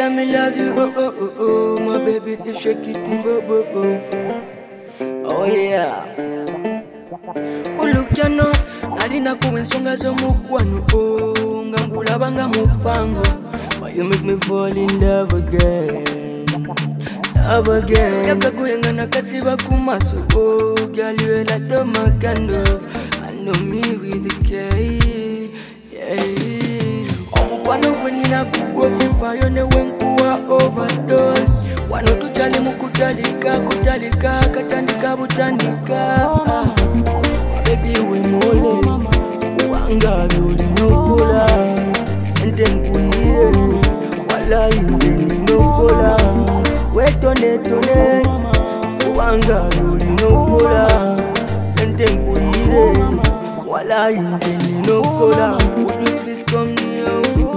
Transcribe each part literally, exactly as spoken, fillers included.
tell me love you, oh oh oh oh. My baby, you shake it, oh oh oh. Oh yeah. Ulukyano, nalina kuwensonga zomukwano, oh. Ngangulabanga mupango. Why you make me fall in love again, love again. Yaka kuyenga nakasiba kumaso, oh. Girl, you like the makando. I know me with the K, yeah. Wano kwenina kugosi fayo ne wenkuwa overdose. Wano tuchali mukutalika, kutalika, katandika butandika. Baby we mole, wanga yuli nokola. Sente nkuye, wala inze ni nokola. Wetone tone, wanga yuli nokola. Sente nkuye, wala inze ni nokola. Would you please come near?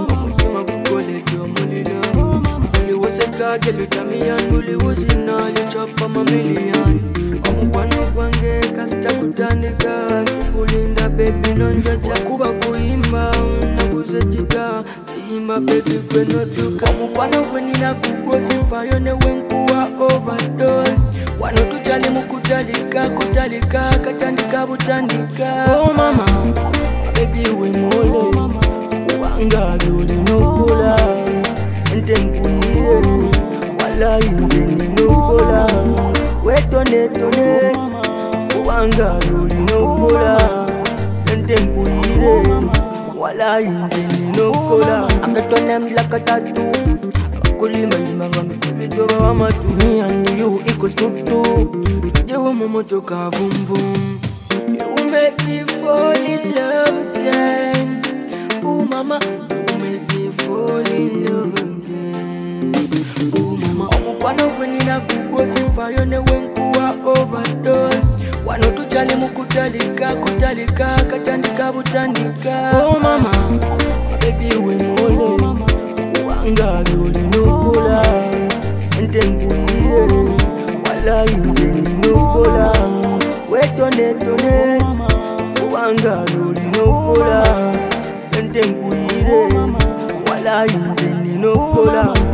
Girl, you tell me and bully was in all you chop on my million. Omukwano kwange kasita kutandika. Sikulinda baby nonjacha kuba kuimba. Nabuze jita siimba baby kweno duka. Omukwano kwenina kugosi fayo ne wenkuwa overdose. Wano tujali mukutalika, kutalika, katandika butandika. Oh mama, baby we mole, wanga yuli nokola. Sente nkuye, wala inze ni nokola. Wetone tone, wanga yuli nokola. Sente nkuye, wala inze ni nokola. Akatone mlaka tatu, kulima lima ngami kubitoba wa matu. Me and you equals to two. Tujewe momotoka vum vum. You make me fall in love again. Ooh mama, you make me fall in love again. Ooh mama, omukwano kwenina kugosi fayo ne wenkuwa overdose. Wano tujali mukutalika, kutalika, katandika butandika. Oh mama, baby we mole, wanga yuli nokola. Sente nkuye, wala inze ni nokola. Wetone tone, wanga yuli nokola. Sente nkuye, wala inze ni nokola.